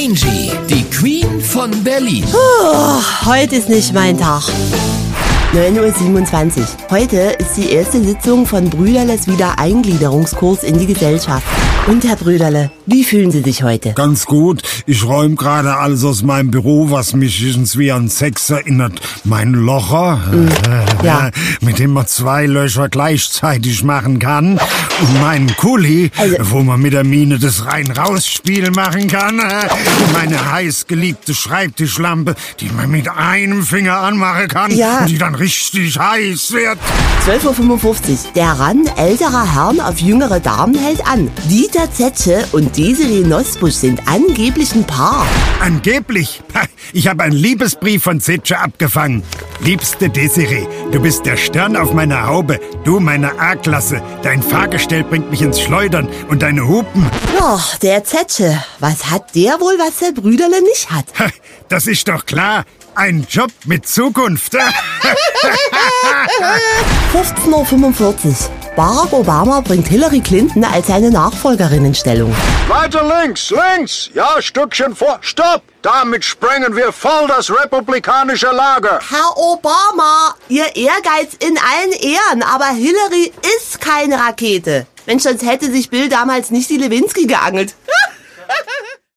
Angie, die Queen von Berlin. Heute ist nicht mein Tag. 9:27 Uhr. Heute ist die erste Sitzung von Brüderles Wiedereingliederungskurs in die Gesellschaft. Und Herr Brüderle, wie fühlen Sie sich heute? Ganz gut. Ich räume gerade alles aus meinem Büro, was mich irgendwie an Sex erinnert. Mein Locher, ja. mit dem man 2 Löcher gleichzeitig machen kann. Und meinen Kuli, wo man mit der Mine das Rein-Raus-Spiel machen kann. Und meine heißgeliebte Schreibtischlampe, die man mit einem Finger anmachen kann. Ja. Und die dann richtig heiß wird. 12:55 Uhr. Der Ran älterer Herren auf jüngere Damen hält an. Dieter Zetsche und Desiree Nosbusch sind angeblich ein Paar. Angeblich? Ich habe einen Liebesbrief von Zetsche abgefangen. Liebste Desiree, du bist der Stern auf meiner Haube. Du meine A-Klasse. Dein Fahrgestell bringt mich ins Schleudern. Und deine Hupen. Ja, der Zetsche. Was hat der wohl, was der Brüderle nicht hat? Das ist doch klar. Ein Job mit Zukunft. 15:45 Uhr. Barack Obama bringt Hillary Clinton als seine Nachfolgerin in Stellung. Weiter links, links. Ja, Stückchen vor. Stopp! Damit sprengen wir voll das republikanische Lager. Herr Obama, Ihr Ehrgeiz in allen Ehren, aber Hillary ist keine Rakete. Mensch, sonst hätte sich Bill damals nicht die Lewinsky geangelt.